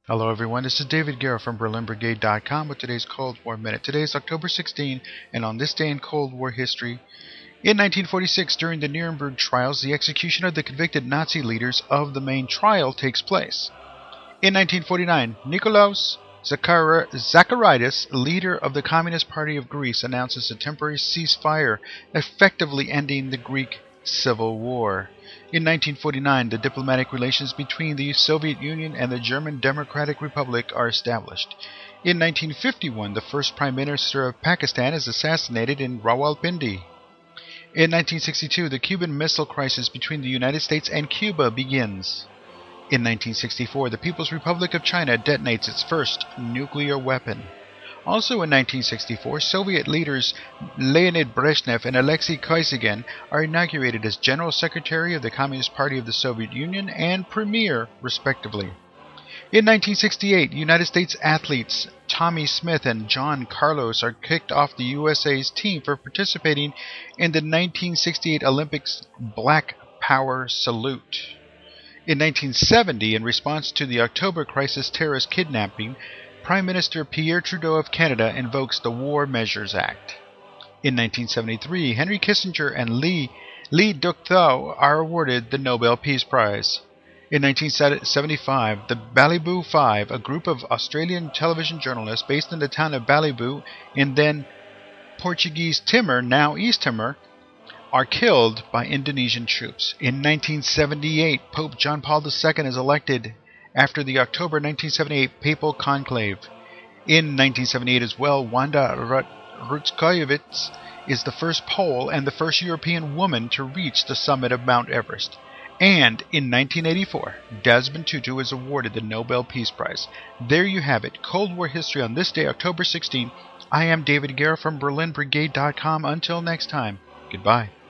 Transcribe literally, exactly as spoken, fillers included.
Hello everyone, this is David Guerra from Berlin Brigade dot com with today's Cold War Minute. Today is October sixteenth, and on this day in Cold War history, in nineteen forty-six, during the Nuremberg trials, the execution of the convicted Nazi leaders of the main trial takes place. In nineteen forty-nine, Nikolaos Zachar Zacharidis, leader of the Communist Party of Greece, announces a temporary ceasefire, effectively ending the Greek Civil War. In nineteen forty-nine, the diplomatic relations between the Soviet Union and the German Democratic Republic are established. In nineteen fifty-one, the first Prime Minister of Pakistan is assassinated in Rawalpindi. In nineteen sixty-two, the Cuban Missile Crisis between the United States and Cuba begins. In nineteen sixty-four, the People's Republic of China detonates its first nuclear weapon. Also in nineteen sixty-four, Soviet leaders Leonid Brezhnev and Alexei Kosygin are inaugurated as General Secretary of the Communist Party of the Soviet Union and Premier, respectively. In nineteen sixty-eight, United States athletes Tommy Smith and John Carlos are kicked off the U S A's team for participating in the nineteen sixty-eight Olympics Black Power Salute. In nineteen seventy, in response to the October Crisis terrorist kidnapping, Prime Minister Pierre Trudeau of Canada invokes the War Measures Act. In nineteen seventy-three, Henry Kissinger and Lee, Lee Duc-Tho are awarded the Nobel Peace Prize. In nineteen seventy-five, the Balibu Five, a group of Australian television journalists based in the town of Balibu in then Portuguese Timor, now East Timor, are killed by Indonesian troops. In nineteen seventy-eight, Pope John Paul the Second is elected after the October nineteen seventy-eight Papal Conclave. In nineteen seventy-eight as well, Wanda Rutskoyevich is the first Pole and the first European woman to reach the summit of Mount Everest. And in nineteen eighty-four, Desmond Tutu is awarded the Nobel Peace Prize. There you have it, Cold War history on this day, October sixteenth. I am David Guerra from Berlin Brigade dot com. Until next time, goodbye.